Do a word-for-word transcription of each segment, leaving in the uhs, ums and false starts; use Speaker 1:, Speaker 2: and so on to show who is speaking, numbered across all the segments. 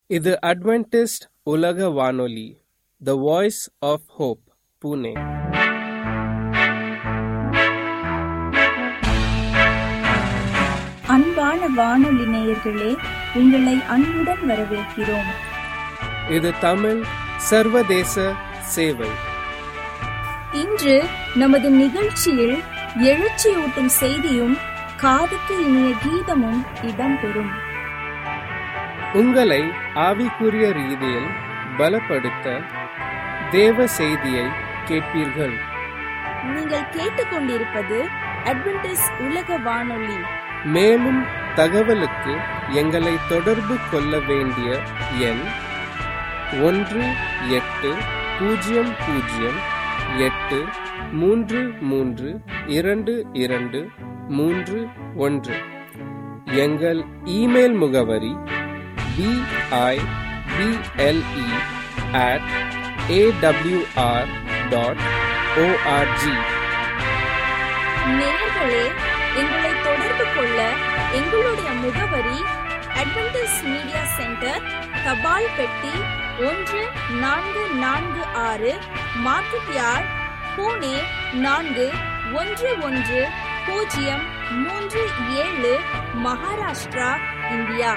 Speaker 1: இது அட்வென்டிஸ்ட் உலக வானொலி, the voice of hope, Pune.
Speaker 2: அன்பான வானொலி நேயர்களே, உங்களை அன்புடன் வரவேற்கிறோம்.
Speaker 1: இது தமிழ் சர்வதேச சேவை.
Speaker 2: இன்று நமது நிகழ்ச்சியில் எழுச்சியூட்டும் செய்தியும் காதுக்கு இனிய கீதமும் இடம்பெறும்.
Speaker 1: உங்களை ஆவிக்குரிய ரீதியில் பலப்படுத்த தேவ செய்தியை கேட்பீர்கள்.
Speaker 2: நீங்கள் கேட்டுக்கொண்டிருப்பது அட்வென்டிஸ்ட் உலக வானொலி.
Speaker 1: மேலும் தகவலுக்கு எங்களை தொடர்பு கொள்ள வேண்டிய எண் ஒன்று எட்டு பூஜ்ஜியம் பூஜ்ஜியம் எட்டு மூன்று மூன்று இரண்டு இரண்டு மூன்று ஒன்று. எங்கள் இமெயில் முகவரி B I B L E at AWR dot org.
Speaker 2: நேயர்களே, எங்களை தொடர்பு கொள்ள எங்களுடைய முகவரி அட்வென்டிஸ்ட் மீடியா சென்டர், தபால் பெட்டி ஒன்று நான்கு நான்கு ஆறு, மார்க்கெட் யார்ட், புனே நான்கு ஒன்று ஒன்று பூஜ்ஜியம் மூன்று ஏழு, மகாராஷ்டிரா, இந்தியா.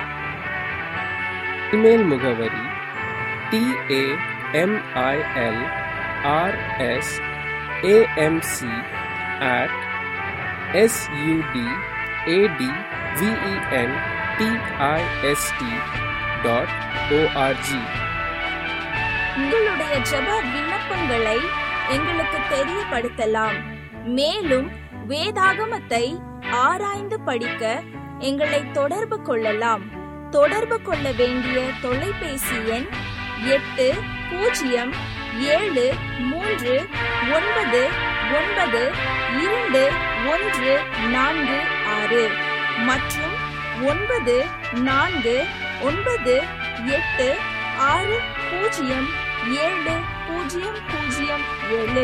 Speaker 1: இமெயில் முகவரி T A M I L R S A M C at S U D A D V E N T I S T dot org.
Speaker 2: உங்களுடைய ஜெப விண்ணப்பங்களை எங்களுக்கு தெரியப்படுத்தலாம். மேலும் வேதாகமத்தை ஆராய்ந்து படிக்க எங்களை தொடர்பு கொள்ளலாம். தொடர்பு கொள்ள வேண்டிய தொலைபேசி எண் எட்டு பூஜ்ஜியம் ஏழு மூன்று ஒன்பது ஒன்பது இரண்டு ஒன்று நான்கு ஆறு மற்றும் ஒன்பது நான்கு ஒன்பது எட்டு ஆறு பூஜ்ஜியம் ஏழு பூஜ்ஜியம் பூஜ்ஜியம் ஏழு.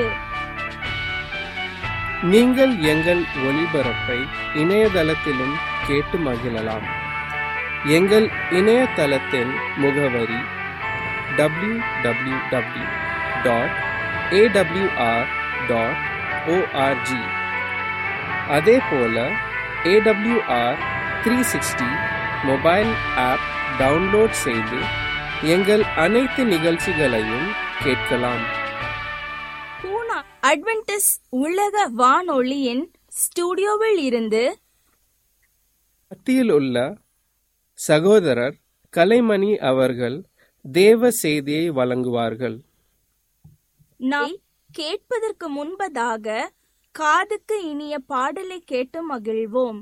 Speaker 1: நீங்கள் எங்கள் ஒளிபரப்பை இணையதளத்திலும் கேட்டு மகிழலாம். எங்கள் இணையதளத்தின் முகவரி W W W dot AWR dot org. அதே போல AWR three sixty mobile app download செய்து எங்கள் அனைத்து நிகழ்ச்சிகளையும் கேட்கலாம்.
Speaker 2: பூனா அட்வென்டிஸ்ட் உலக வானொலியின் ஸ்டுடியோவில் இருந்து
Speaker 1: மத்தியில் உள்ள சகோதரர் கலைமணி அவர்கள் தேவ செய்தியை வழங்குவார்கள்.
Speaker 2: நாம் கேட்பதற்கு முன்பதாக காதுக்கு இனிய பாடலை கேட்டு மகிழ்வோம்.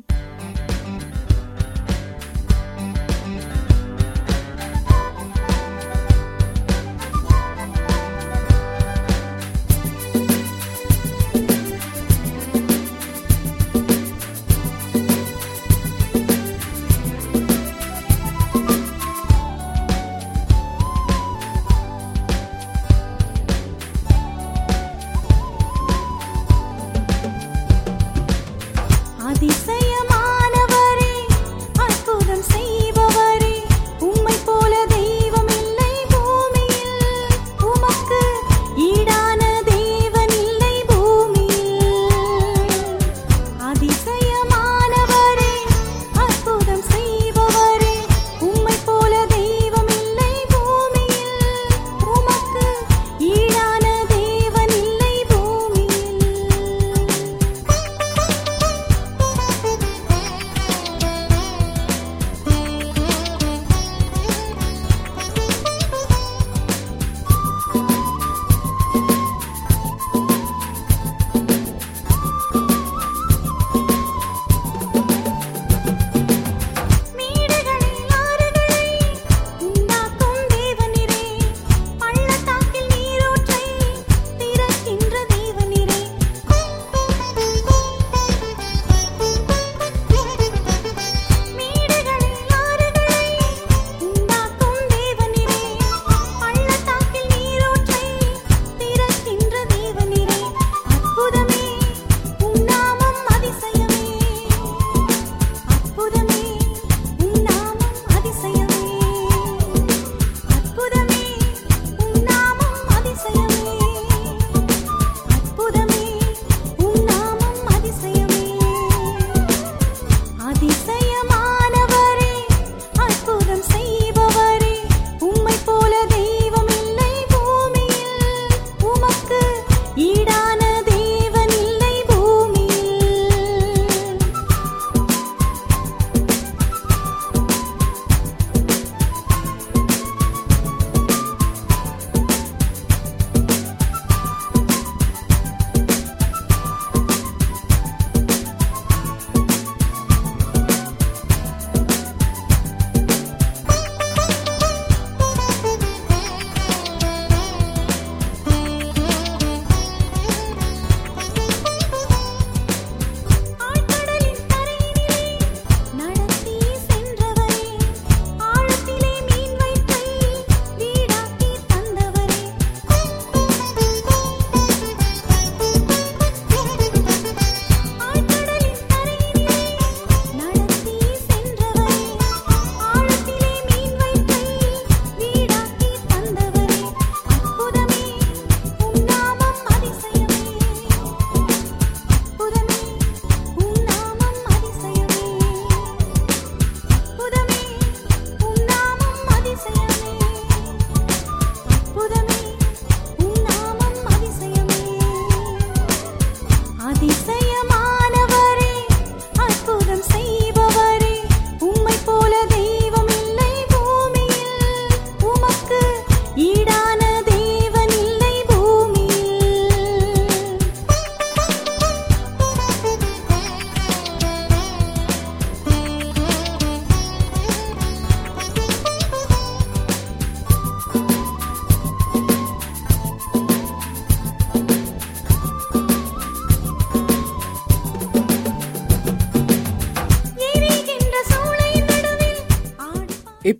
Speaker 3: அதிசயமா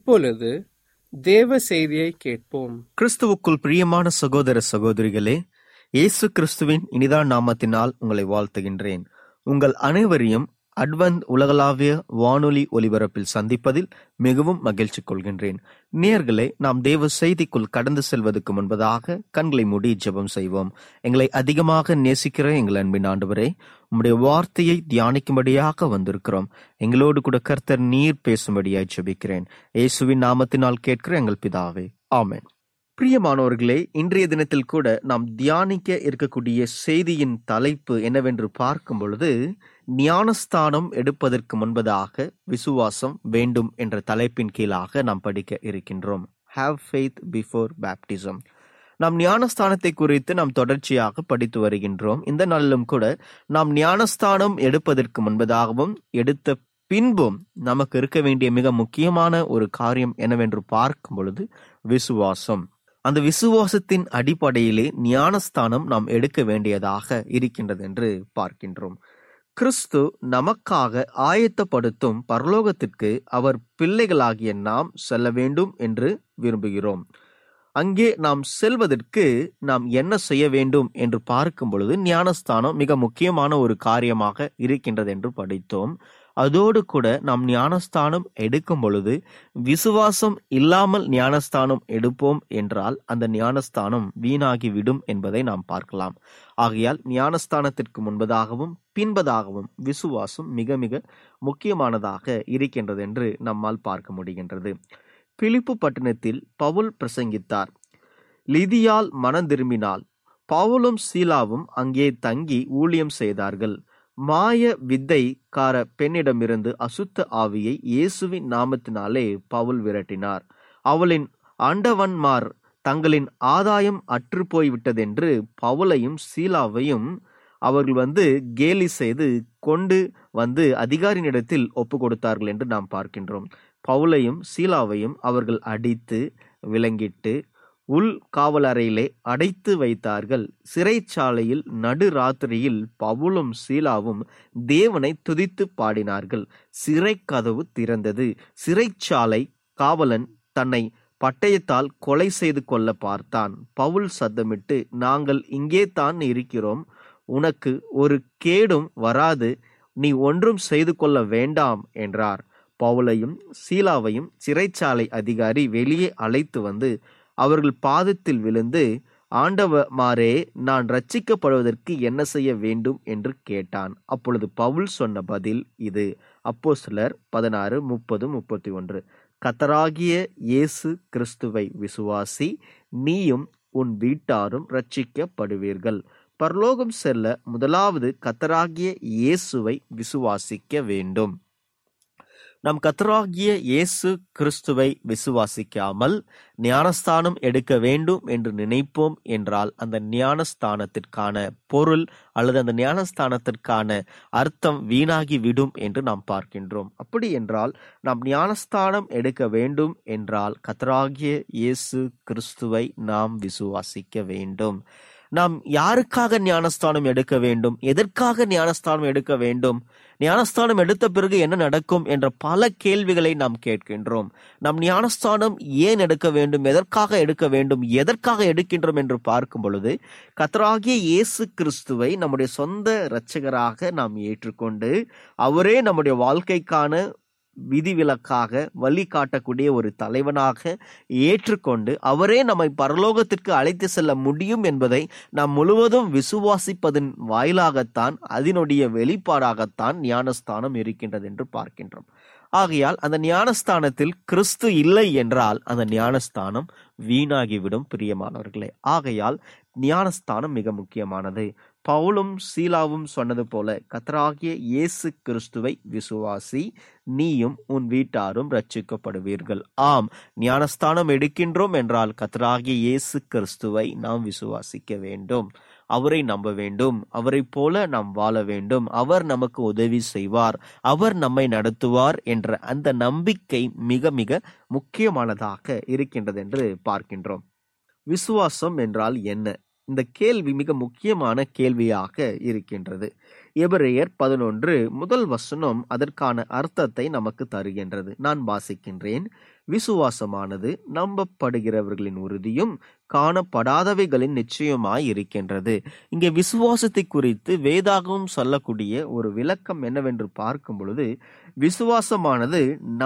Speaker 1: இப்பொழுது தேவ செய்தியை கேட்போம்.
Speaker 3: கிறிஸ்துவுக்குள் பிரியமான சகோதர சகோதரிகளே, இயேசு கிறிஸ்துவின் இனிதான நாமத்தினால் உங்களை வாழ்த்துகின்றேன். உங்கள் அனைவரையும் அட்வென்ட் உலகளாவிய வானொலி ஒலிபரப்பில் சந்திப்பதில் மிகவும் மகிழ்ச்சி கொள்கின்றேன். நேயர்களே, நாம் தேவ செய்திக்குள் கடந்து செல்வதற்கு முன்பதாக கண்களை மூடி ஜெபம் செய்வோம். எங்களை அதிகமாக நேசிக்கிற எங்கள் அன்பின் ஆண்டவரே, உம்முடைய வார்த்தையை தியானிக்கும்படியாக வந்திருக்கிறோம். எங்களோடு கூட கர்த்தர் நீர் பேசும்படியாய் ஜெபிக்கிறேன். இயேசுவின் நாமத்தினால் கேட்கிற எங்கள் பிதாவே, ஆமென். பிரியமானவர்களே, இன்றைய தினத்தில் கூட நாம் தியானிக்க இருக்கக்கூடிய செய்தியின் தலைப்பு என்னவென்று பார்க்கும் பொழுது, ஞானஸ்தானம் எடுப்பதற்கு முன்பதாக விசுவாசம் வேண்டும் என்ற தலைப்பின் கீழாக நாம் படிக்க இருக்கின்றோம். Have faith before baptism. நாம் ஞானஸ்தானத்தை குறித்து நாம் தொடர்ச்சியாக படித்து வருகின்றோம். இந்த நாளிலும் கூட நாம் ஞானஸ்தானம் எடுப்பதற்கு முன்பதாகவும் எடுத்த பின்பும் நமக்கு இருக்க வேண்டிய மிக முக்கியமான ஒரு காரியம் என்னவென்று பார்க்கும் பொழுது விசுவாசம். அந்த விசுவாசத்தின் அடிப்படையிலே ஞானஸ்தானம் நாம் எடுக்க வேண்டியதாக இருக்கின்றது என்று பார்க்கின்றோம். கிறிஸ்து நமக்காக ஆயத்தப்படுத்தும் பரலோகத்திற்கு அவர் பிள்ளைகளாகிய நாம் செல்ல வேண்டும் என்று விரும்புகிறோம். அங்கே நாம் செல்வதற்கு நாம் என்ன செய்ய வேண்டும் என்று பார்க்கும் பொழுது ஞானஸ்தானம் மிக முக்கியமான ஒரு காரியமாக இருக்கின்றது என்று படித்தோம். அதோடு கூட நாம் ஞானஸ்தானம் எடுக்கும் பொழுது விசுவாசம் இல்லாமல் ஞானஸ்தானம் எடுப்போம் என்றால் அந்த ஞானஸ்தானம் வீணாகி விடும் என்பதை நாம் பார்க்கலாம். ஆகையால் ஞானஸ்தானத்திற்கு முன்பதாகவும் பின்பதாகவும் விசுவாசம் மிக மிக முக்கியமானதாக இருக்கின்றது என்று நம்மால் பார்க்க முடிகின்றது. பிலிப்பு பட்டணத்தில் பவுல் பிரசங்கித்தார். லிதியால் மனம் திரும்பினாள். பவுலும் சீலாவும் அங்கே தங்கி ஊழியம் செய்தார்கள். மாய வித்தை கார பெண்ணிடமிருந்து அசுத்த ஆவியை இயேசுவின் நாமத்தினாலே பவுல் விரட்டினார். அவளின் ஆண்டவன்மார் தங்களின் ஆதாயம் அற்று போய்விட்டதென்று பவுலையும் சீலாவையும் அவர்கள் வந்து கேலி செய்து கொண்டு வந்து அதிகாரியினிடத்தில் ஒப்பு கொடுத்தார்கள் என்று நாம் பார்க்கின்றோம். பவுலையும் சீலாவையும் அவர்கள் அடித்து விலங்கிட்டு உள் காவலறையிலே அடைத்து வைத்தார்கள். சிறைச்சாலையில் நடு ராத்திரியில் பவுலும் சீலாவும் தேவனை துதித்து பாடினார்கள். சிறை கதவு திறந்தது. சிறைச்சாலை காவலன் தன்னை பட்டயத்தால் கொலை செய்து கொள்ள பார்த்தான். பவுல் சத்தமிட்டு, நாங்கள் இங்கே தான் இருக்கிறோம், உனக்கு ஒரு கேடும் வராது, நீ ஒன்றும் செய்து கொள்ள வேண்டாம் என்றார். பவுலையும் சீலாவையும் சிறைச்சாலை அதிகாரி வெளியே அழைத்து வந்து அவர்கள் பாதத்தில் விழுந்து, ஆண்டவமாரே, நான் ரட்சிக்கப்படுவதற்கு என்ன செய்ய வேண்டும் என்று கேட்டான். அப்பொழுது பவுல் சொன்ன பதில் இது. அப்போஸ்தலர் பதினாறு முப்பது முப்பத்தி ஒன்று. கர்த்தராகிய இயேசு கிறிஸ்துவை விசுவாசி, நீயும் உன் வீட்டாரும் ரட்சிக்கப்படுவீர்கள். பரலோகம் செல்ல முதலாவது கர்த்தராகிய இயேசுவை விசுவாசிக்க வேண்டும். நாம் கர்த்தராகிய இயேசு கிறிஸ்துவை விசுவாசிக்காமல் ஞானஸ்தானம் எடுக்க வேண்டும் என்று நினைப்போம் என்றால் அந்த ஞானஸ்தானத்திற்கான பொருள் அல்லது அந்த ஞானஸ்தானத்திற்கான அர்த்தம் வீணாகி விடும் என்று நாம் பார்க்கின்றோம். அப்படி என்றால் நாம் ஞானஸ்தானம் எடுக்க வேண்டும் என்றால் கர்த்தராகிய இயேசு கிறிஸ்துவை நாம் விசுவாசிக்க வேண்டும். நாம் யாருக்காக ஞானஸ்தானம் எடுக்க வேண்டும், எதற்காக ஞானஸ்தானம் எடுக்க வேண்டும், ஞானஸ்தானம் எடுத்த பிறகு என்ன நடக்கும் என்ற பல கேள்விகளை நாம் கேட்கின்றோம். நாம் ஞானஸ்தானம் ஏன் எடுக்க வேண்டும், எதற்காக எடுக்க வேண்டும், எதற்காக எடுக்கின்றோம் என்று பார்க்கும் பொழுது கர்த்தராகிய இயேசு கிறிஸ்துவை நம்முடைய சொந்த இரட்சகராக நாம் ஏற்றுக்கொண்டு அவரே நம்முடைய வாழ்க்கைக்கான விதிவிலக்காக வழி காட்டக்கூடிய ஒரு தலைவனாக ஏற்றுக்கொண்டு அவரே நம்மை பரலோகத்திற்கு அழைத்து செல்ல முடியும் என்பதை நாம் முழுவதும் விசுவாசிப்பதன் வாயிலாகத்தான், அதனுடைய வெளிப்பாடாகத்தான் ஞானஸ்தானம் இருக்கின்றது என்று பார்க்கின்றோம். ஆகையால் அந்த ஞானஸ்தானத்தில் கிறிஸ்து இல்லை என்றால் அந்த ஞானஸ்தானம் வீணாகிவிடும் பிரியமானவர்களே. ஆகையால் ஞானஸ்தானம் மிக முக்கியமானது. பவுலும் சீலாவும் சொன்னது போல கர்த்தராகிய இயேசு கிறிஸ்துவை விசுவாசி, நீயும் உன் வீட்டாரும் ரட்சிக்கப்படுவீர்கள். ஆம், ஞானஸ்தானம் எடுக்கின்றோம் என்றால் கர்த்தராகிய இயேசு கிறிஸ்துவை நாம் விசுவாசிக்க வேண்டும், அவரை நம்ப வேண்டும், அவரை போல நாம் வாழ வேண்டும், அவர் நமக்கு உதவி செய்வார், அவர் நம்மை நடத்துவார் என்ற அந்த நம்பிக்கை மிக மிக முக்கியமானதாக இருக்கின்றது என்று பார்க்கின்றோம். விசுவாசம் என்றால் என்ன? இந்த கேள்வி மிக முக்கியமான கேள்வியாக இருக்கின்றது. எபிரேயர் பதினொன்று முதல் வசனம் அதற்கான அர்த்தத்தை நமக்கு தருகின்றது. நான் வாசிக்கின்றேன். விசுவாசமானது நம்பப்படுகிறவர்களின் உறுதியும் காணப்படாதவைகளின் நிச்சயமாய் இருக்கின்றது. இங்கே விசுவாசத்தை குறித்து வேதாகமம் சொல்லக்கூடிய ஒரு விளக்கம் என்னவென்று பார்க்கும் பொழுது, விசுவாசமானது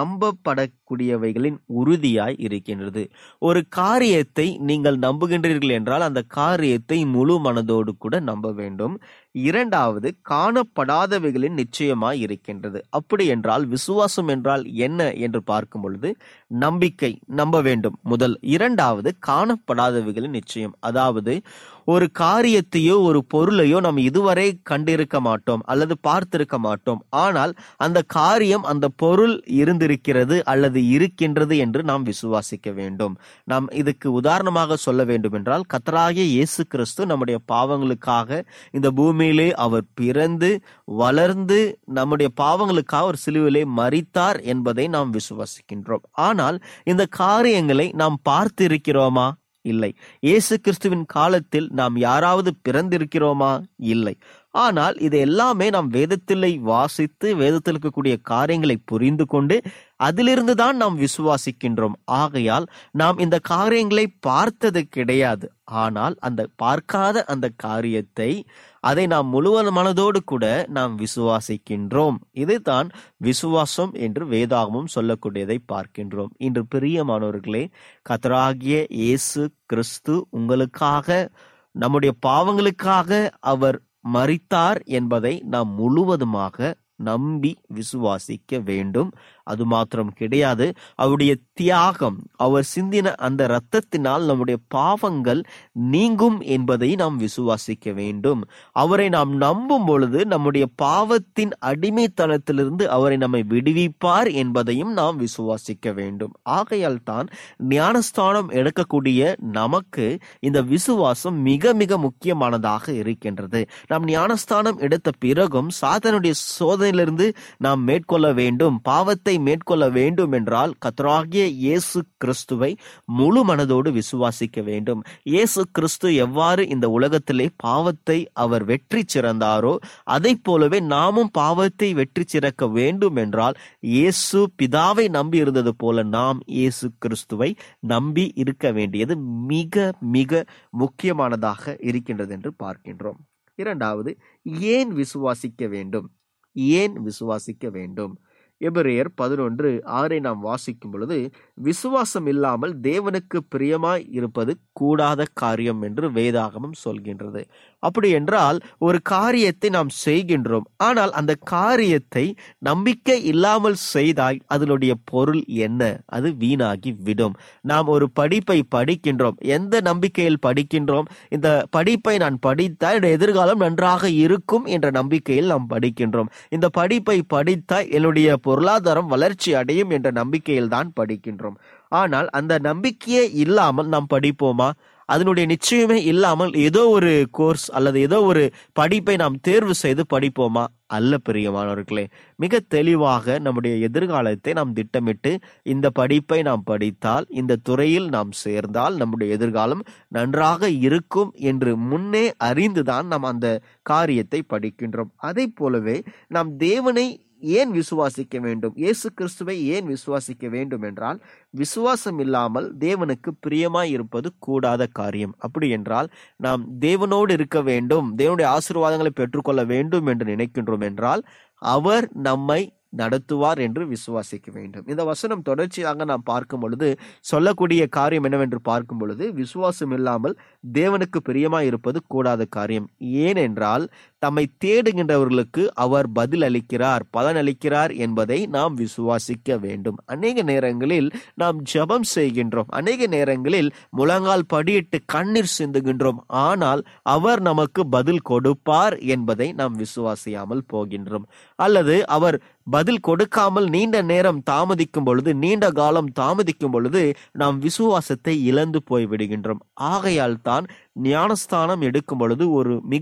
Speaker 3: நம்பப்படக்கூடியவைகளின் உறுதியாய் இருக்கின்றது. ஒரு காரியத்தை நீங்கள் நம்புகின்றீர்கள் என்றால் அந்த காரியத்தை முழு மனதோடு கூட நம்ப வேண்டும். இரண்டாவது, காணப்படாதவைகளின் நிச்சயமாய் இருக்கின்றது. அப்படி என்றால் விசுவாசம் என்றால் என்ன என்று பார்க்கும் பொழுது, நம்பிக்கை, நம்ப வேண்டும் முதல். இரண்டாவது, காணப்படாதவைகளின் நிச்சயம். அதாவது ஒரு காரியத்தையோ ஒரு பொருளையோ நாம் இதுவரை கண்டிருக்க மாட்டோம் அல்லது பார்த்திருக்க மாட்டோம். ஆனால் அந்த காரியம், அந்த பொருள் இருந்திருக்கிறது அல்லது இருக்கின்றது என்று நாம் விசுவாசிக்க வேண்டும். நாம் இதுக்கு உதாரணமாக சொல்ல வேண்டும் என்றால், கர்த்தராகிய இயேசு கிறிஸ்து நம்முடைய பாவங்களுக்காக இந்த பூமியிலே அவர் பிறந்து வளர்ந்து நம்முடைய பாவங்களுக்காக ஒரு சிலுவிலே மரித்தார் என்பதை நாம் விசுவாசிக்கின்றோம். ஆனால் இந்த காரியங்களை நாம் பார்த்திருக்கிறோமா? இல்லை. இயேசு கிறிஸ்துவின் காலத்தில் நாம் யாராவது பிறந்திருக்கிறோமா? இல்லை. ஆனால் இது எல்லாமே நாம் வேதத்திலே வாசித்து வேதத்தில் இருக்கக்கூடிய காரியங்களை புரிந்து கொண்டு அதிலிருந்து தான் நாம் விசுவாசிக்கின்றோம். ஆகையால் நாம் இந்த காரியங்களை பார்த்தது கிடையாது. ஆனால் அந்த பார்க்காத அந்த காரியத்தை, அதை நாம் முழு மனதோடு கூட நாம் விசுவாசிக்கின்றோம். இதுதான் விசுவாசம் என்று வேதாகமும் சொல்லக்கூடியதை பார்க்கின்றோம். இன்று பிரியமானவர்களே, கர்த்தராகிய இயேசு கிறிஸ்து உங்களுக்காக, நம்முடைய பாவங்களுக்காக அவர் மரித்தார் என்பதை நாம் முழுவதுமாக நம்பி விசுவாசிக்க வேண்டும். அது மாத்திரம் கிடையாது, அவருடைய தியாகம், அவர் சிந்தின அந்த இரத்தத்தினால் நம்முடைய பாவங்கள் நீங்கும் என்பதை நாம் விசுவாசிக்க வேண்டும். அவரை நாம் நம்பும் பொழுது நம்முடைய பாவத்தின் அடிமைத்தனத்திலிருந்து அவரை நம்மை விடுவிப்பார் என்பதையும் நாம் விசுவாசிக்க வேண்டும். ஆகையால் தான் ஞானஸ்தானம் எடுக்கக்கூடிய நமக்கு இந்த விசுவாசம் மிக மிக முக்கியமானதாக இருக்கின்றது. நாம் ஞானஸ்தானம் எடுத்த பிறகும் சாத்தானுடைய சோதனையிலிருந்து நாம் மேற்கொள்ள வேண்டும், பாவத்தை மேற்கொள்ள வேண்டும் என்றால் கர்த்தராகிய இயேசு கிறிஸ்துவை முழு மனதோடு விசுவாசிக்க வேண்டும். இயேசு கிறிஸ்து எவ்வாறு இந்த உலகத்திலே பாவத்தை அவர் வெற்றி சிறந்தாரோ அதை போலவே நாமும் பாவத்தை வெற்றி சிறக்க வேண்டும் என்றால் இயேசு பிதாவை நம்பி இருந்தது போல நாம் இயேசு கிறிஸ்துவை நம்பி இருக்க வேண்டியது மிக மிக முக்கியமானதாக இருக்கின்றது என்று பார்க்கின்றோம். இரண்டாவது, ஏன் விசுவாசிக்க வேண்டும்? ஏன் விசுவாசிக்க வேண்டும்? எபிரேயர் பதினொன்று ஆறை நாம் வாசிக்கும் பொழுது, விசுவாசம் இல்லாமல் தேவனுக்கு பிரியமாய் இருப்பது கூடாத காரியம் என்று வேதாகமம் சொல்கின்றது. அப்படி என்றால் ஒரு காரியத்தை நாம் செய்கின்றோம், ஆனால் அந்த காரியத்தை நம்பிக்கை இல்லாமல் செய்தால் அதனுடைய பொருள் என்ன? அது வீணாகி விடும். நாம் ஒரு படிப்பை படிக்கின்றோம், எந்த நம்பிக்கையில் படிக்கின்றோம்? இந்த படிப்பை நான் படித்தால் என்னுடைய எதிர்காலம் நன்றாக இருக்கும் என்ற நம்பிக்கையில் நாம் படிக்கின்றோம். இந்த படிப்பை படித்தால் என்னுடைய பொருளாதாரம் வளர்ச்சி அடையும் என்ற நம்பிக்கையில் தான் படிக்கின்றோம். ஆனால் அந்த நம்பிக்கையே இல்லாமல் நாம் படிப்போமா? அதனுடைய நிச்சயமே இல்லாமல் ஏதோ ஒரு கோர்ஸ் அல்லது ஏதோ ஒரு படிப்பை நாம் தேர்வு செய்து படிப்போமா? அல்ல பிரியமானவர்களே. மிக தெளிவாக நம்முடைய எதிர்காலத்தை நாம் திட்டமிட்டு இந்த படிப்பை நாம் படித்தால், இந்த துறையில் நாம் சேர்ந்தால் நம்முடைய எதிர்காலம் நன்றாக இருக்கும் என்று முன்னே அறிந்துதான் நாம் அந்த காரியத்தை படிக்கின்றோம். அதை போலவே நாம் தேவனை ஏன் விசுவாசிக்க வேண்டும், இயேசு கிறிஸ்துவை ஏன் விசுவாசிக்க வேண்டும் என்றால், விசுவாசம் இல்லாமல் தேவனுக்கு பிரியமாய் இருப்பது கூடாத காரியம். அப்படி என்றால் நாம் தேவனோடு இருக்க வேண்டும், தேவனுடைய ஆசீர்வாதங்களை பெற்றுக்கொள்ள வேண்டும் என்று நினைக்கின்றோம் என்றால் அவர் நம்மை நடத்துவார் என்று விசுவாசிக்க வேண்டும். இந்த வசனம் தொடர்ச்சியாக நாம் பார்க்கும் பொழுது சொல்லக்கூடிய காரியம் என்னவென்று பார்க்கும் பொழுது, விசுவாசம் இல்லாமல் தேவனுக்கு பிரியமாய் இருப்பது கூடாத காரியம். ஏனென்றால் தம்மை தேடுகின்றவர்களுக்கு அவர் பதில் அளிக்கிறார், பலன் அளிக்கிறார் என்பதை நாம் விசுவாசிக்க வேண்டும். அநேக நேரங்களில் நாம் ஜெபம் செய்கின்றோம், அநேக நேரங்களில் முழங்கால் படியிட்டு கண்ணீர் சிந்துகின்றோம், ஆனால் அவர் நமக்கு பதில் கொடுப்பார் என்பதை நாம் விசுவாசியாமல் போகின்றோம். அல்லது அவர் பதில் கொடுக்காமல் நீண்ட நேரம் தாமதிக்கும் பொழுது, நீண்ட காலம் தாமதிக்கும் பொழுது நாம் விசுவாசத்தை இழந்து போய் விடுகின்றோம். ஆகையால் தான் ஞானஸ்தானம் எடுக்கும் பொழுது ஒரு மிக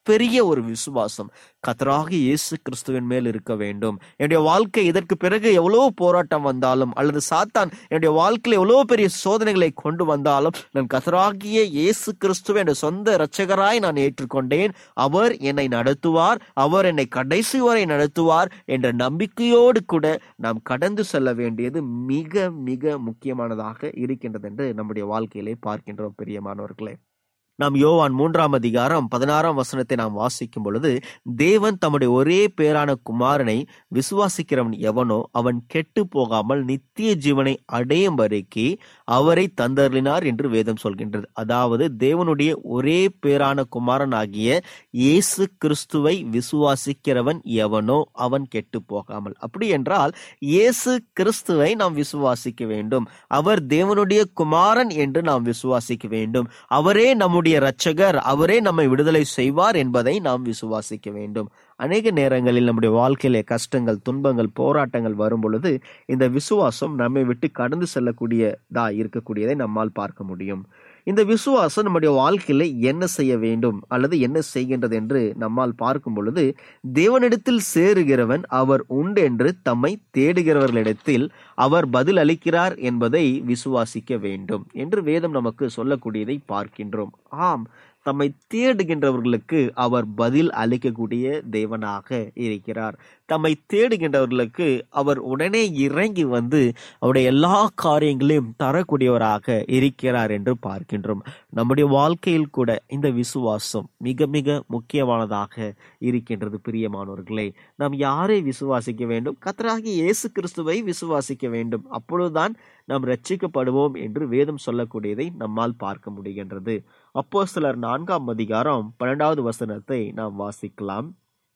Speaker 3: மிகப்பெரிய ஒரு விசுவாசம் கர்த்தராகிய இயேசு கிறிஸ்துவின் மேல் இருக்க வேண்டும். என்னுடைய வாழ்க்கை இதற்கு பிறகு எவ்வளவு போராட்டம் வந்தாலும், அல்லது சாத்தான் என்னுடைய வாழ்க்கையில எவ்வளவு பெரிய சோதனைகளை கொண்டு வந்தாலும், நான் கர்த்தராகிய இயேசு கிறிஸ்துவை என்ற சொந்த இரட்சகராய் நான் ஏற்றுக்கொண்டேன். அவர் என்னை நடத்துவார், அவர் என்னை கடைசி வரை நடத்துவார் என்ற நம்பிக்கையோடு கூட நாம் கடந்து செல்ல வேண்டியது மிக மிக முக்கியமானதாக இருக்கின்றது என்று நம்முடைய வாழ்க்கையிலே பார்க்கின்றோம் பிரியமானவர்களே. நாம் யோவான் மூன்றாம் அதிகாரம் பதினாறாம் வசனத்தை நாம் வாசிக்கும் பொழுது, தேவன் தம்முடைய ஒரே பேரான குமாரனை விசுவாசிக்கிறவன் எவனோ அவன் கெட்டு போகாமல் நித்திய ஜீவனை அடையும் வரைக்கு அவரை தந்தருளினார் என்று வேதம் சொல்கின்றது. அதாவது தேவனுடைய ஒரே பேரான குமாரன் ஆகிய இயேசு கிறிஸ்துவை விசுவாசிக்கிறவன் எவனோ அவன் கெட்டு போகாமல். அப்படி என்றால் இயேசு கிறிஸ்துவை நாம் விசுவாசிக்க வேண்டும். அவர் தேவனுடைய குமாரன் என்று நாம் விசுவாசிக்க வேண்டும். அவரே நம்முடைய இரட்சகர், அவரே நம்மை விடுதலை செய்வார் என்பதை நாம் விசுவாசிக்க வேண்டும். அநேக நேரங்களில் நம்முடைய வாழ்க்கையிலே கஷ்டங்கள், துன்பங்கள், போராட்டங்கள் வரும் பொழுது இந்த விசுவாசம் நம்மை விட்டு கடந்து செல்லக்கூடியதா இருக்கக்கூடியதை நம்மால் பார்க்க முடியும். இந்த விசுவாசம் நம்முடைய வாழ்க்கையில என்ன செய்ய வேண்டும் அல்லது என்ன செய்கின்றது என்று நம்மால் பார்க்கும் பொழுது, தேவனிடத்தில் சேருகிறவன் அவர் உண்டு என்று தம்மை தேடுகிறவர்களிடத்தில் அவர் பதில் அளிக்கிறார் என்பதை விசுவாசிக்க வேண்டும் என்று வேதம் நமக்கு சொல்லக்கூடியதை பார்க்கின்றோம். ஆம், தம்மை தேடுகின்றவர்களுக்கு அவர் பதில் அளிக்கக்கூடிய தேவனாக இருக்கிறார். தம்மை தேடுகின்றவர்களுக்கு அவர் உடனே இறங்கி வந்து அவருடைய எல்லா காரியங்களையும் தரக்கூடியவராக இருக்கிறார் என்று பார்க்கின்றோம். நம்முடைய வாழ்க்கையில் கூட இந்த விசுவாசம் மிக மிக முக்கியமானதாக இருக்கின்றது பிரியமானவர்களே. நாம் யாரை விசுவாசிக்க வேண்டும்? கர்த்தராகிய இயேசு கிறிஸ்துவை விசுவாசிக்க வேண்டும். அப்பொழுதுதான் நாம் ரட்சிக்கப்படுவோம் என்று வேதம் சொல்லக்கூடியதை நம்மால் பார்க்க முடிகின்றது. அப்போஸ்தலர் நான்காம் அதிகாரம் பன்னெண்டாவது வசனத்தை நாம் வாசிக்கலாம்.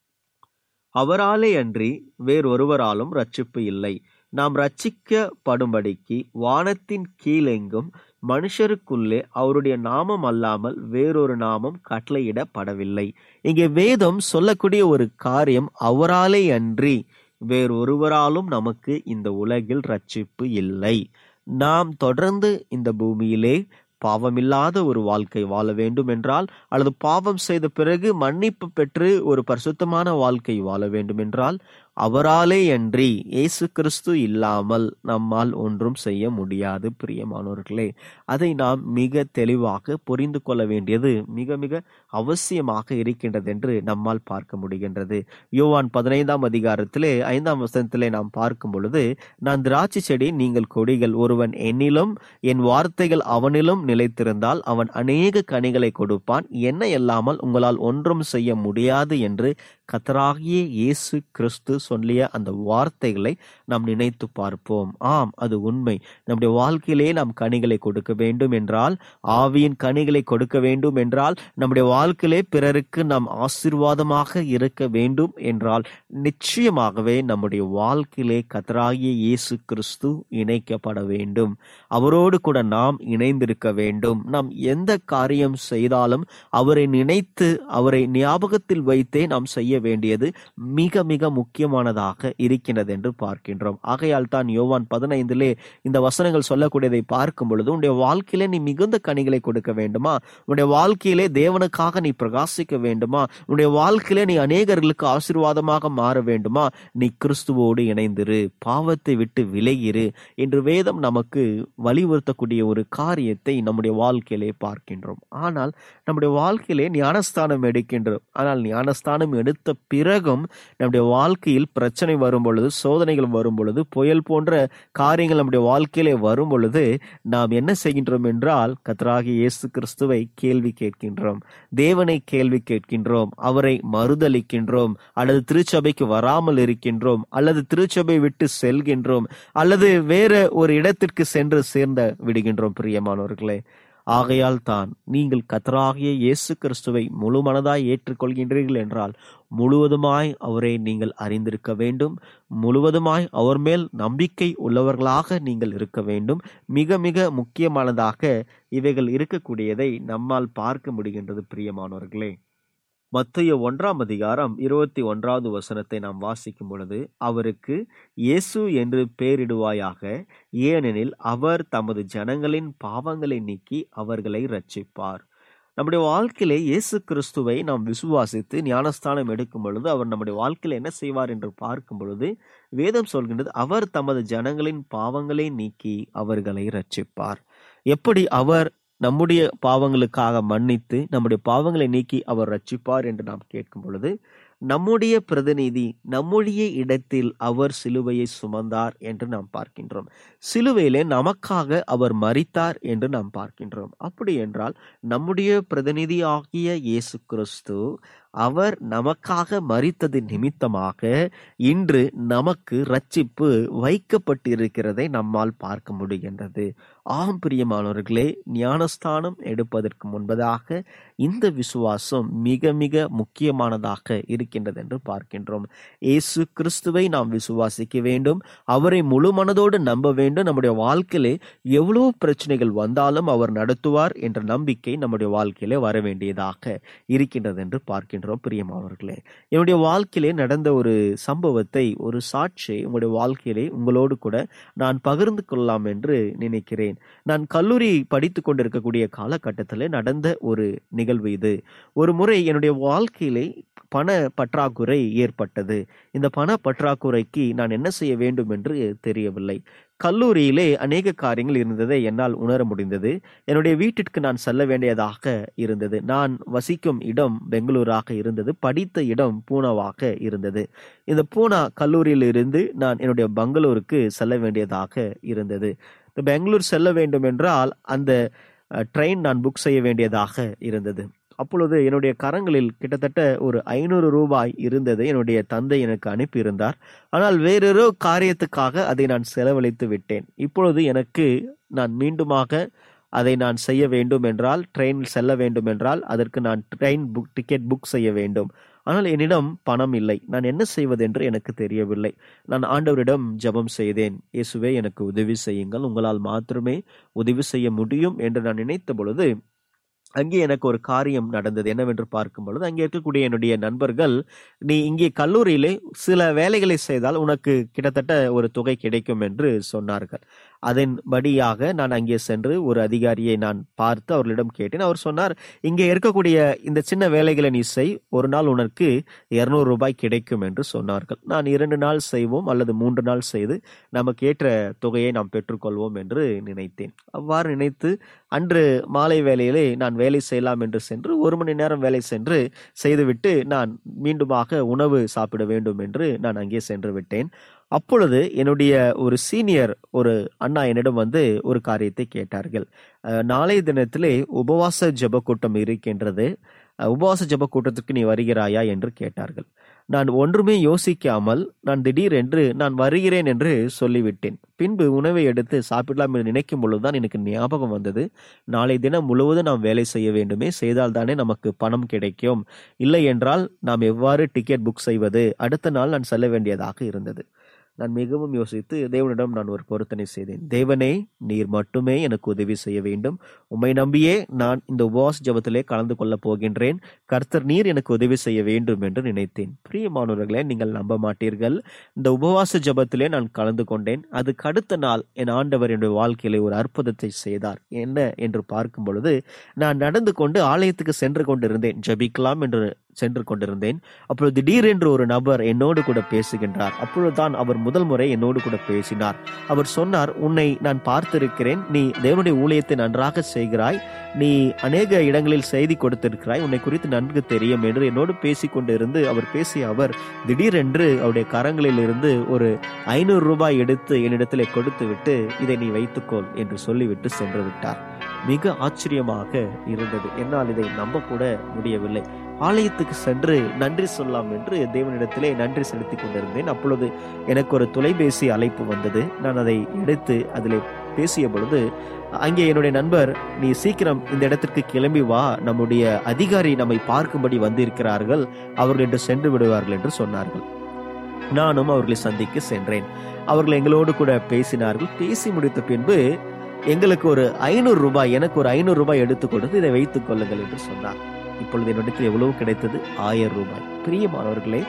Speaker 3: அவராலே அன்றி வேறொருவராலும் ரட்சிப்பு இல்லை. நாம் ரட்சிக்கப்படும்படிக்கு வானத்தின் கீழெங்கும் மனுஷருக்குள்ளே அவருடைய நாமம் அல்லாமல் வேறொரு நாமம் கட்டளையிடப்படவில்லை. இங்கே வேதம் சொல்லக்கூடிய ஒரு காரியம், அவராலே அன்றி வேறொருவராலும் நமக்கு இந்த உலகில் ரட்சிப்பு இல்லை. நாம் தொடர்ந்து இந்த பூமியிலே பாவமில்லாத ஒரு வாழ்க்கை வாழ வேண்டும் என்றால், அல்லது பாவம் செய்த பிறகு மன்னிப்பு பெற்று ஒரு பரிசுத்தமான வாழ்க்கை வாழ வேண்டும் என்றால், அவராலே அன்றி இயேசு கிறிஸ்து இல்லாமல் நம்மால் ஒன்றும் செய்ய முடியாது பிரியமானவர்களே. அதை நாம் மிக தெளிவாக புரிந்து கொள்ள வேண்டியது மிக மிக அவசியமாக இருக்கின்றது என்று நம்மால் பார்க்க முடிகின்றது. யோவான் பதினைந்தாம் அதிகாரத்திலே ஐந்தாம் வசனத்திலே நாம் பார்க்கும் பொழுது, நான் திராட்சை செடி, நீங்கள் கொடிகள். ஒருவன் என்னிலும் என் வார்த்தைகள் அவனிலும் நிலைத்திருந்தால் அவன் அநேக கனிகளை கொடுப்பான். என்னை அல்லாமல் உங்களால் ஒன்றும் செய்ய முடியாது என்று கர்த்தராகிய இயேசு கிறிஸ்து சொல்லிய அந்த வார்த்தைகளை நாம் நினைத்து பார்ப்போம். ஆம், அது உண்மை. நம்முடைய வாழ்க்கையிலே நாம் கனிகளை கொடுக்க வேண்டும் என்றால், ஆவியின் கனிகளை கொடுக்க வேண்டும் என்றால், நம்முடைய வாழ்க்கையிலே பிறருக்கு நாம் ஆசீர்வாதமாக இருக்க வேண்டும் என்றால், நிச்சயமாகவே நம்முடைய வாழ்க்கையிலே கர்த்தராகிய இயேசு கிறிஸ்து இணைக்கப்பட வேண்டும். அவரோடு கூட நாம் இணைந்திருக்க வேண்டும். நாம் எந்த காரியம் செய்தாலும் அவரை நினைத்து அவரை ஞாபகத்தில் வைத்தே நாம் செய்ய வேண்டியது மிக மிக முக்கியமானதாக இருக்கின்றது என்று பார்க்கின்றோம். ஆகையால் தான் யோவான் பதினைந்திலே இந்த வசனங்கள் சொல்லக்கூடியதை பார்க்கும் பொழுது, உன்னுடைய வாழ்க்கையிலே நீ மிகுந்த கனிகளை கொடுக்க வேண்டுமா? உன்னுடைய வாழ்க்கையிலே தேவனுக்காக நீ பிரகாசிக்க வேண்டுமா? உன்னுடைய வாழ்க்கையிலே நீ அநேகர்களுக்கு ஆசீர்வாதமாக மாற வேண்டுமா? நீ கிறிஸ்துவோடு இணைந்திரு, பாவத்தை விட்டு விலகிரு என்று வேதம் நமக்கு வலியுறுத்தக்கூடிய ஒரு காரியத்தை நம்முடைய வாழ்க்கையிலே பார்க்கின்றோம். ஆனால் நம்முடைய வாழ்க்கையிலே ஞானஸ்தானம் எடுக்கின்றோம். ஆனால் ஞானஸ்தானம் எடுத்த பிறகும் நம்முடைய வாழ்க்கையில் பிரச்சனை வரும் பொழுது, சோதனைகள் வரும் பொழுது, புயல் போன்ற காரியங்கள் நம்முடைய வாழ்க்கையிலே வரும் பொழுது நாம் என்ன செய்கின்றோம் என்றால், கர்த்தராகிய இயேசு கிறிஸ்துவை கேள்வி கேட்கின்றோம், தேவனை கேள்வி கேட்கின்றோம், அவரை மறுதலிக்கின்றோம், அல்லது திருச்சபைக்கு வராமல் இருக்கின்றோம், அல்லது திருச்சபை விட்டு செல்கின்றோம், அல்லது வேற ஒரு இடத்திற்கு சென்று சேர்ந்து விடுகின்றோம் பிரியமானவர்களே. ஆகையால் தான் நீங்கள் கர்த்தராகிய இயேசு கிறிஸ்துவை முழு மனதாய் ஏற்றுக்கொள்கின்றீர்கள் என்றால், முழுவதுமாய் அவரை நீங்கள் அறிந்திருக்க வேண்டும். முழுவதுமாய் அவர் மேல் நம்பிக்கை உள்ளவர்களாக நீங்கள் இருக்க வேண்டும். மிக மிக முக்கியமானதாக இவைகள் இருக்கக்கூடியதை நம்மால் பார்க்க முடிகின்றது பிரியமானவர்களே. மத்தேயு ஒன்றாம் அதிகாரம் இருபத்தி ஒன்றாவது வசனத்தை நாம் வாசிக்கும் பொழுது, அவருக்கு இயேசு என்று பெயரிடுவாயாக, ஏனெனில் அவர் தமது ஜனங்களின் பாவங்களை நீக்கி அவர்களை இரட்சிப்பார். நம்முடைய வாழ்க்கையிலே இயேசு கிறிஸ்துவை நாம் விசுவாசித்து ஞானஸ்தானம் எடுக்கும் பொழுது அவர் நம்முடைய வாழ்க்கையில என்ன செய்வார் என்று பார்க்கும் பொழுது வேதம் சொல்கின்றது, அவர் தமது ஜனங்களின் பாவங்களை நீக்கி அவர்களை ரட்சிப்பார். எப்படி அவர் நம்முடைய பாவங்களுக்காக மன்னித்து நம்முடைய பாவங்களை நீக்கி அவர் ரட்சிப்பார் என்று நாம் கேட்கும் பொழுது, நம்முடைய பிரதிநிதி நம்முடைய இடத்தில் அவர் சிலுவையை சுமந்தார் என்று நாம் பார்க்கின்றோம். சிலுவையிலே நமக்காக அவர் மரித்தார் என்று நாம் பார்க்கின்றோம். அப்படி என்றால் நம்முடைய பிரதிநிதி ஆகிய இயேசு கிறிஸ்து அவர் நமக்காக மரித்தது நிமித்தமாக இன்று நமக்கு ரட்சிப்பு வைக்கப்பட்டிருக்கிறதை நம்மால் பார்க்க முடிகின்றது. ஆம் பிரியமானவர்களே, ஞானஸ்தானம் எடுப்பதற்கு முன்பதாக இந்த விசுவாசம் மிக மிக முக்கியமானதாக இருக்கின்றது என்று பார்க்கின்றோம். இயேசு கிறிஸ்துவை நாம் விசுவாசிக்க வேண்டும், அவரை முழு மனதோடு நம்ப வேண்டும். நம்முடைய வாழ்க்கையிலே எவ்வளவு பிரச்சனைகள் வந்தாலும் அவர் நடத்துவார் என்ற நம்பிக்கை நம்முடைய வாழ்க்கையிலே வர வேண்டியதாக இருக்கின்றது என்று பார்க்கின்றோம். பிரியமானவர்களே, என்னுடைய வாழ்க்கையிலே நடந்த ஒரு சம்பவத்தை, ஒரு சாட்சியை உங்களுடைய வாழ்க்கையிலே உங்களோடு கூட நான் பகிர்ந்து கொள்ளலாம் என்று நினைக்கிறேன். நான் கல்லூரி படித்துக் கொண்டிருக்கக்கூடிய காலகட்டத்தில் நடந்த ஒரு நிகழ்வு இது. ஒரு முறை என்னுடைய வாழ்க்கையிலே பண பற்றாக்குறை ஏற்பட்டது. இந்த பண பற்றாக்குறைக்கு நான் என்ன செய்ய வேண்டும் என்று தெரியவில்லை. கல்லூரியிலே அநேக காரியங்கள் இருந்ததை என்னால் உணர முடிந்தது. என்னுடைய வீட்டிற்கு நான் செல்ல வேண்டியதாக இருந்தது. நான் வசிக்கும் இடம் பெங்களூராக இருந்தது, படித்த இடம் பூனாவாக இருந்தது. இந்த பூனா கல்லூரியில் இருந்து நான் என்னுடைய பெங்களூருக்கு செல்ல வேண்டியதாக இருந்தது. பெங்களூர் செல்ல வேண்டும் என்றால் அந்த ட்ரெயின் நான் புக் செய்ய வேண்டியதாக இருந்தது. அப்பொழுது என்னுடைய கரங்களில் கிட்டத்தட்ட ஒரு ஐநூறு ரூபாய் இருந்தது. என்னுடைய தந்தை எனக்கு அனுப்பியிருந்தார். ஆனால் வேறொரு காரியத்துக்காக அதை நான் செலவழித்து விட்டேன். இப்பொழுது எனக்கு நான் மீண்டுமாக அதை நான் செய்ய வேண்டும் என்றால், ட்ரெயினில் செல்ல வேண்டும் என்றால் அதற்கு நான் ட்ரெயின் புக் டிக்கெட் புக் செய்ய வேண்டும். ஆனால் என்னிடம் பணம் இல்லை. நான் என்ன செய்வதென்று எனக்கு தெரியவில்லை. நான் ஆண்டவரிடம் ஜெபம் செய்தேன். இயேசுவே, எனக்கு உதவி செய்யுங்கள், உங்களால் மாத்திரமே உதவி செய்ய முடியும் என்று நான் நினைத்த பொழுது அங்கே எனக்கு ஒரு காரியம் நடந்தது. என்னவென்று பார்க்கும் பொழுது அங்கே இருக்கக்கூடிய என்னுடைய நண்பர்கள், நீ இங்கே கல்லூரியிலே சில வேலைகளை செய்தால் உனக்கு கிட்டத்தட்ட ஒரு தொகை கிடைக்கும் என்று சொன்னார்கள். அதன்படியாக நான் அங்கே சென்று ஒரு அதிகாரியை நான் பார்த்து அவர்களிடம் கேட்டேன். அவர் சொன்னார், இங்கே இருக்கக்கூடிய இந்த சின்ன வேலைகளை நீ செய், ஒரு நாள் உனக்கு இருநூறு ரூபாய் கிடைக்கும் என்று சொன்னார்கள். நான் இரண்டு நாள் செய்வோம் அல்லது மூன்று நாள் செய்து நமக்கு ஏற்ற தொகையை நாம் பெற்றுக்கொள்வோம் என்று நினைத்தேன். அவ்வாறு நினைத்து அன்று மாலை வேளையிலே நான் வேலை செய்யலாம் என்று சென்று ஒரு மணி நேரம் வேலை சென்று செய்துவிட்டு நான் மீண்டுமாக உணவு சாப்பிட வேண்டும் என்று நான் அங்கே சென்று விட்டேன். அப்பொழுது என்னுடைய ஒரு சீனியர் ஒரு அண்ணா என்னிடம் வந்து ஒரு காரியத்தை கேட்டார்கள். நாளைய தினத்திலே உபவாச ஜெப கூட்டம் இருக்கின்றது, உபவாச ஜெப கூட்டத்திற்கு நீ வருகிறாயா என்று கேட்டார்கள். நான் ஒன்றுமே யோசிக்காமல் நான் திடீரென்று நான் வருகிறேன் என்று சொல்லிவிட்டேன். பின்பு உணவை எடுத்து சாப்பிடலாம் என்று நினைக்கும் பொழுதுதான் எனக்கு ஞாபகம் வந்தது, நாளை தினம் முழுவதும் நாம் வேலை செய்ய வேண்டுமே, செய்தால் தானே நமக்கு பணம் கிடைக்கும், இல்லை என்றால் நாம் எவ்வாறு டிக்கெட் புக் செய்வது, அடுத்த நாள் நான் செல்ல வேண்டியதாக இருந்தது. நான் மிகவும் யோசித்து தேவனிடம் நான் ஒரு பொருத்தனை செய்தேன். தேவனே, நீர் மட்டுமே எனக்கு உதவி செய்ய வேண்டும். உம்மை நம்பியே நான் இந்த உபவாச ஜெபத்திலே கலந்து கொள்ளப் போகின்றேன். கர்த்தர் நீர் எனக்கு உதவி செய்ய வேண்டும் என்று நினைத்தேன். பிரியமானவர்களே, நீங்கள் நம்ப மாட்டீர்கள், இந்த உபவாச ஜெபத்திலே நான் கலந்து கொண்டேன். அதுக்கு அடுத்த நாள் என் ஆண்டவர் என்னுடைய வாழ்க்கையிலே ஒரு அற்புதத்தை செய்தார். என்ன என்று பார்க்கும் பொழுது, நான் நடந்து கொண்டு ஆலயத்துக்கு சென்று கொண்டிருந்தேன், ஜெபிக்கலாம் என்று சென்று கொண்டிருந்தேன். அப்பொழுது திடீரென்று ஒரு நபர் என்னோடு கூட பேசுகின்றார். அப்பொழுதுதான் அவர் முதல் முறை என்னோடு கூட பேசினார். அவர் சொன்னார், உன்னை நான் பார்த்திருக்கிறேன், நீ தேவனுடைய ஊழியத்தை நன்றாக செய்கிறாய், நீ அநேக இடங்களில் செய்தி கொடுத்திருக்கிறாய், உன்னை குறித்து நன்கு தெரியும் என்று என்னோடு பேசிக்கொண்டு இருந்து அவர் பேசிய அவர் திடீரென்று அவருடைய கரங்களில் இருந்து ஒரு ஐநூறு ரூபாய் எடுத்து என்னிடத்திலே கொடுத்து விட்டு, இதை நீ வைத்துக்கொள் என்று சொல்லிவிட்டு சென்று விட்டார். மிக ஆச்சரியமாக இருந்தது. என்னால் இதை நம்ப கூட முடியவில்லை. ஆலயத்துக்கு சென்று நன்றி சொல்லலாம் என்று தேவனிடத்திலே நன்றி செலுத்தி கொண்டிருந்தேன். அப்பொழுது எனக்கு ஒரு தொலைபேசி அழைப்பு வந்தது. நான் அதை எடுத்து அதில் பேசிய பொழுது அங்கே என்னுடைய நண்பர், நீ சீக்கிரம் இந்த இடத்திற்கு கிளம்பி வா, நம்முடைய அதிகாரி நம்மை பார்க்கும்படி வந்திருக்கிறார்கள், அவர்கள் என்று சென்று விடுவார்கள் என்று சொன்னார்கள். நானும் அவர்களை சந்திக்க சென்றேன். அவர்கள் எங்களோடு கூட பேசினார்கள். பேசி முடித்த பின்பு எங்களுக்கு ஒரு ஐநூறு ரூபாய் எனக்கு ஒரு ஐநூறு ரூபாய் எடுத்து கொடுத்து இதை வைத்துக் கொள்ளுங்கள் என்று சொன்னார். இப்பொழுது என்னிடத்தில் எவ்வளவு கிடைத்தது? ஆயிரம் ரூபாய். பிரியமானவர்களே,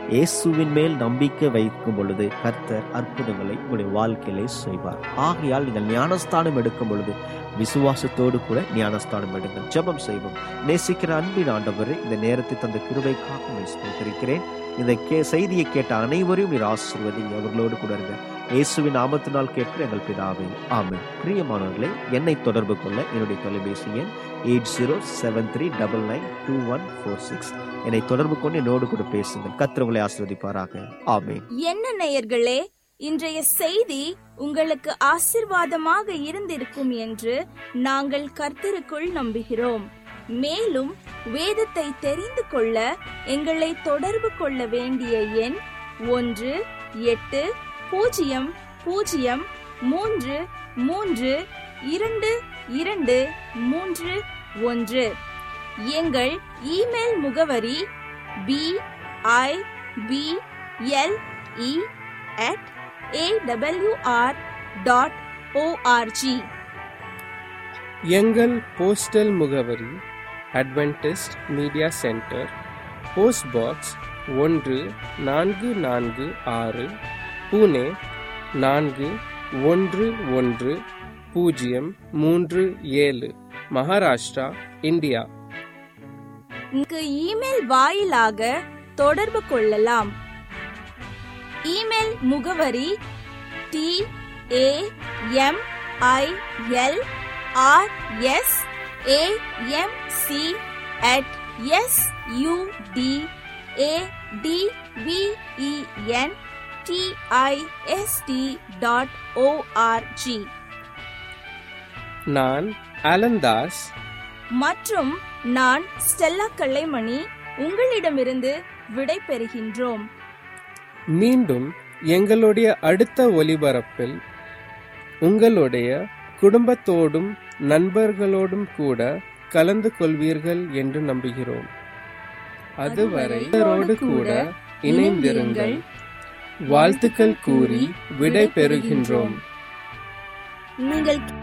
Speaker 3: இயேசுவின் மேல் நம்பிக்கை வைக்கும் பொழுது கர்த்தர் அற்புதங்களை உங்களுடைய வாழ்க்கையிலே செய்வார். ஆகையால் நீங்கள் ஞானஸ்தானம் எடுக்கும் பொழுது விசுவாசத்தோடு கூட ஞானஸ்தானம் எடுங்கள். ஜெபம் செய்வோம். நேசிக்கிற அன்பின் ஆண்டவரே, இந்த நேரத்தை தந்த கிருபைக்காக ஸ்தோத்திரிக்கிறேன். இந்த கே செய்தியை கேட்ட அனைவரையும் நீர் ஆசீர்வதிங்க, அவர்களோடு கூட இருங்க. இயேசுவின் நாமத்தினால் கேட்கிற எங்கள் பிதாவே, ஆமென். பிரியமானவர்களே, என்னை தொடர்பு கொள்ள என்னுடைய தொலைபேசி எண் eight zero seven three double nine two one four six. என்னை தொடர்பு கொண்டு என்னோடு கூட பேசுங்கள். கர்த்தர் உங்களை ஆசீர்வதிப்பாராக. ஆமென்.
Speaker 2: என்ன நேயர்களே, இன்றைய செய்தி உங்களுக்கு ஆசீர்வாதமாக இருந்திருக்கும் என்று நாங்கள் கர்த்தருக்குள் நம்புகிறோம். மேலும் வேதத்தை தெரிந்து கொள்ள எங்களை தொடர்பு கொள்ள வேண்டிய எண் ஒன்று எட்டு பூஜ்ஜியம் பூஜ்ஜியம் மூன்று மூன்று இரண்டு இரண்டு மூன்று ஒன்று. எங்கள் இமெயில் முகவரி B I B L E at A W R dot org.
Speaker 1: எங்கள் போஸ்டல் முகவரி Adventist media centre, post box ஒன்று நான்கு நான்கு ஆறு, புனே நான்கு ஒன்று ஒன்று பூஜ்ஜியம் மூன்று ஏழு, மகாராஷ்டிரா, இந்தியா.
Speaker 2: இங்கு இமெயில் வாயிலாக தொடர்பு கொள்ளலாம். இமெயில் முகவரி T A M I L R S A M C at S U D A D V E N T I S T dot org.
Speaker 1: நான் அலந்தாஸ்
Speaker 2: மற்றும் நான் ஸ்டெல்லா கல்லைமணி உங்களிடமிருந்து விடை பெறுகின்றோம்.
Speaker 1: மீண்டும் எங்களுடைய அடுத்த ஒலிபரப்பில் உங்களுடைய குடும்பத்தோடும் நண்பர்களோடும் கூட கலந்து கொள்வீர்கள் என்று நம்புகிறோம். அதுவரை இவரோடு கூட இணைந்திருங்கள். வாழ்த்துக்கள் கூறி விடை பெறுகின்றோம்.
Speaker 2: நீங்கள்